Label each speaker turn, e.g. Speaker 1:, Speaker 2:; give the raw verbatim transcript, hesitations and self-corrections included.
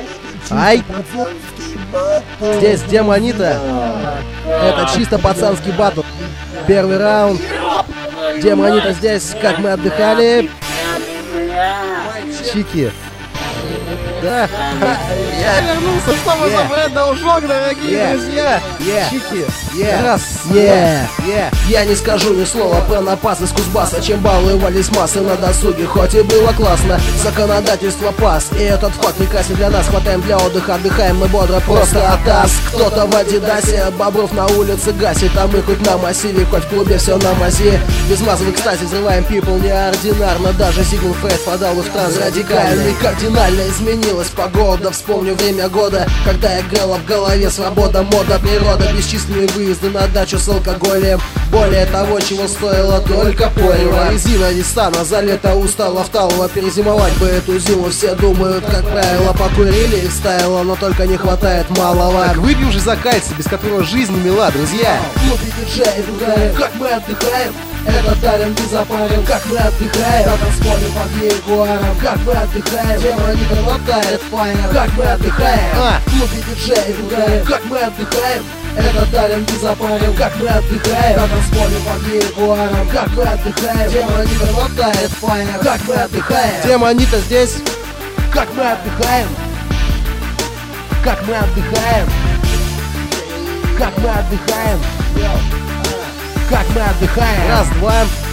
Speaker 1: Ай! Здесь Демонита. Это чисто пацанский батл. Первый раунд. Демонита здесь, как мы отдыхали. Чики. Да.
Speaker 2: Я вернулся, чтобы
Speaker 1: Yeah.
Speaker 2: забрать должок, дорогие
Speaker 1: Yeah.
Speaker 2: друзья.
Speaker 1: Yeah.
Speaker 2: Чики.
Speaker 1: Yeah.
Speaker 2: Раз.
Speaker 1: Yeah. Yeah. Я не скажу ни слова про напас из Кузбасса, чем баловались массы на досуге, хоть и было классно. Законодательство пас, и этот факт прекрасен для нас. Хватаем для отдыха, отдыхаем мы бодро, просто атас. Кто-то в Адидасе, Бобров на улице гасит, а мы хоть на массиве, хоть в клубе все на мазе. Без массовых кстати, взрываем people неординарно. Даже Сигмунд Фрейд подал в транс радикальный. Кардинально изменилась погода, вспомню время года, когда играла в голове свобода, мода, природа, бесчисленные выезды на дачу с алкоголем. Более того, чего стоило только порево. Резина Ниссана за лето устала вталого. Перезимовать бы эту зиму все думают, как правило, покурили и вставило, но только не хватает малого.
Speaker 2: Так выпьем же за кальций, без которого жизнь не мила, друзья.
Speaker 1: Клубе диджеи играем, как мы отдыхаем. Этот талент не запарим, как мы отдыхаем. На танцполе под ягуаром, как мы отдыхаем. Демонита хватает фаер, как мы отдыхаем.
Speaker 2: А.
Speaker 1: В клубе диджеи играем, как мы отдыхаем. Этот талент не запарим, как мы отдыхаем. На танцполе под ягуаром, как мы отдыхаем. Демонита хватает фаер, как мы отдыхаем.
Speaker 2: Демонита здесь.
Speaker 1: Как мы отдыхаем. Как мы отдыхаем. Как мы отдыхаем. Как мы отдыхаем.
Speaker 2: Раз, два.